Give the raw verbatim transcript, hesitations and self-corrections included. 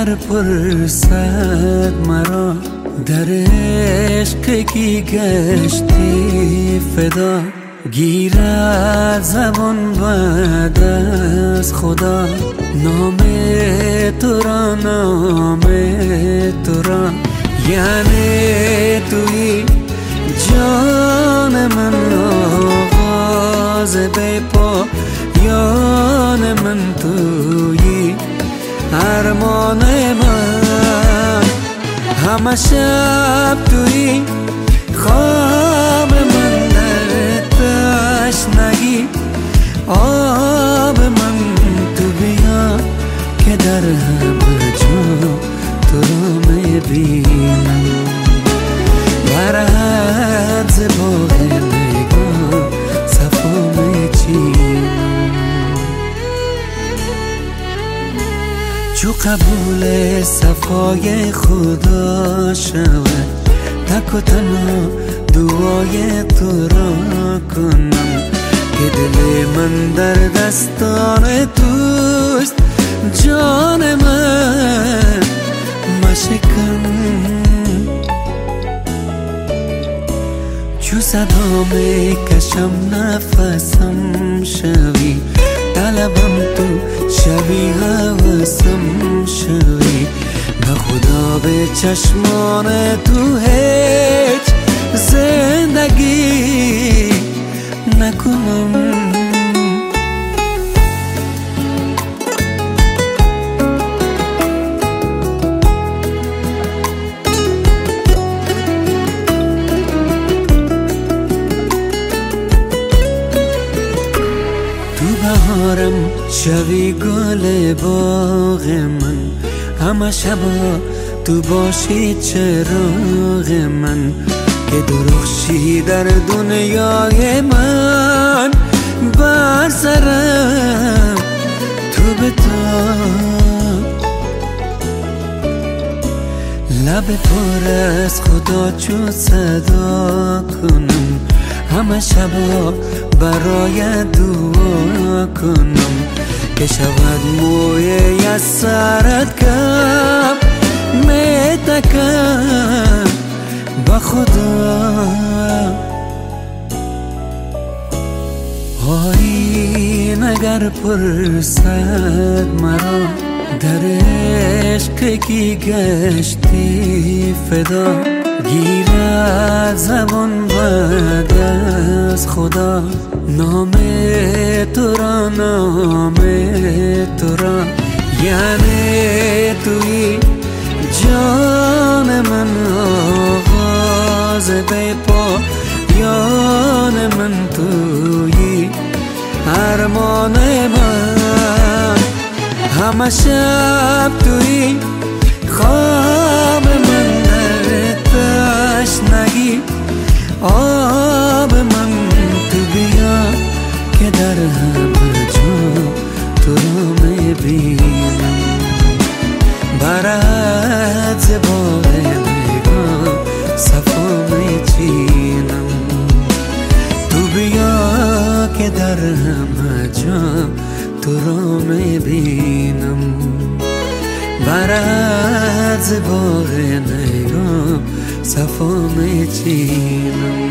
اگر پرسد مرا در عشق کی گشتی فدا، گیرد زبان بعد از خدا نام تو را، نام تو را. یعنی توی جان من، آغاز به پایان من توی، ارمان من همه شب توی، خواب من در تشنگی، آب من تو بیا که در همه جا تو را میبینم. برد ز باغ نگاه صفا میچینم، چو قبول صفای خدا شود، تک و تنها دعای تو را کنم که دل من در دستان توست، جان من مشکن. چو صدا میکشم نفسم شوی، طلبم تو شوی هوسم شوی، به خدا به چشمان تو هیچ زندگی نکنم. بهارم شوی گل باغ من، همه شبا تو باشی چراغ من، که درخشی در دنیای من. بر سرم تو بتاب، لب پر از خدا چو صدا کنم، همه شبا برای دعا کنم که شود موی از سرت کم میتکم با خدا. آیین اگر پرسد مرا در عشق کی گشتی فدا، گیرد زبان بعد از خدا نام تو را، نام تو را. یعنی توی جان من، آغاز به پایان من توی، ارمان من همه شب توی، خواب من در تشنگی، آب من تو بیا که در همه جا تو را میبینم. برد ز باغ نگاه صفا میچینم، تو بیا که در همه جا تو را میبینم. برد ز باغ نگاه صفا میچینم.